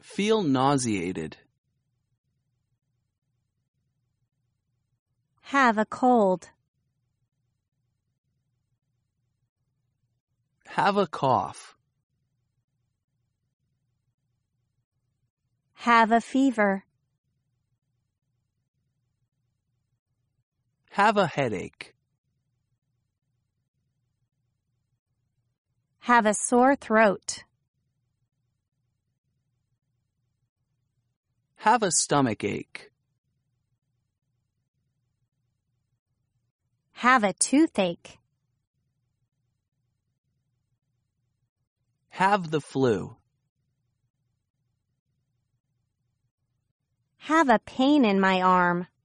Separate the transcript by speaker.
Speaker 1: Feel nauseated.
Speaker 2: Have a cold.
Speaker 1: Have a cough.
Speaker 2: Have a fever.
Speaker 1: Have a headache.
Speaker 2: Have a sore throat.
Speaker 1: Have a stomach ache.
Speaker 2: Have a toothache.
Speaker 1: Have the flu.
Speaker 2: Have a pain in my arm.